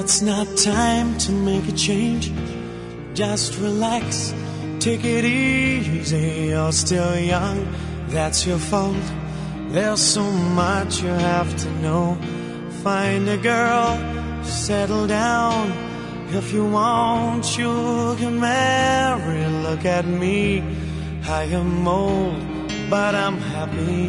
It's not time to make a change. Just relax, take it easy. You're still young, that's your fault. There's so much you have to know. Find a girl, settle down. If you want, you can marry. Look at me, I am old, but I'm happy.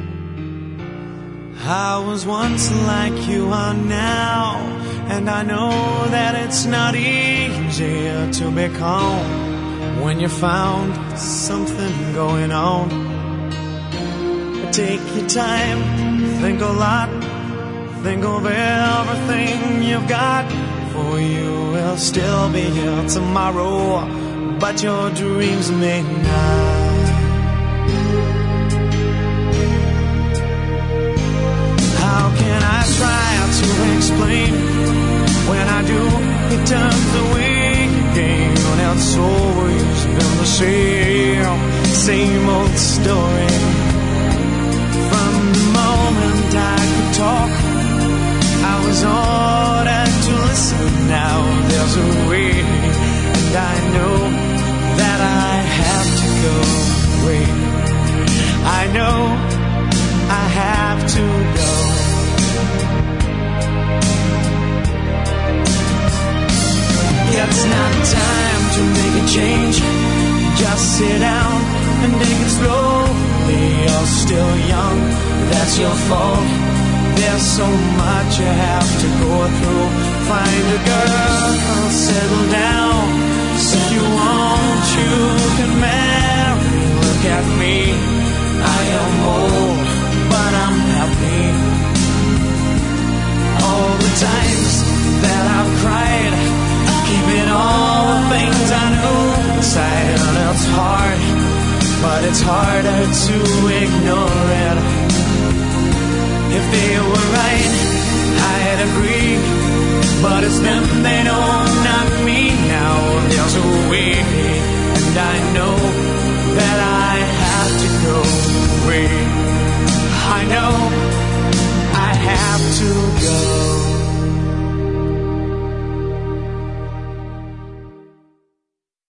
I was once like you are now, and I know that it's not easy to be calm when you found something going on. Take your time, think a lot, think of everything you've got. For you will still be here tomorrow, but your dreams may not. How can I try to explain? When I do, it turns away again. And it's always been the same old story. From the moment I could talk, I was ordered to listen. Now there's a way, and I know that I have to go away. I know I have to go. It's not time to make a change. Just sit down and take it slowly. You're still young, that's your fault. There's so much you have to go through. Find a girl, settle down. If you want, you can marry. Look at me, I am old, but I'm happy. All the times that I've cried, keeping all the things I know inside. And it's hard, but it's harder to ignore it. If they were right, I'd agree, but it's them they know, not me. Now there's a way, and I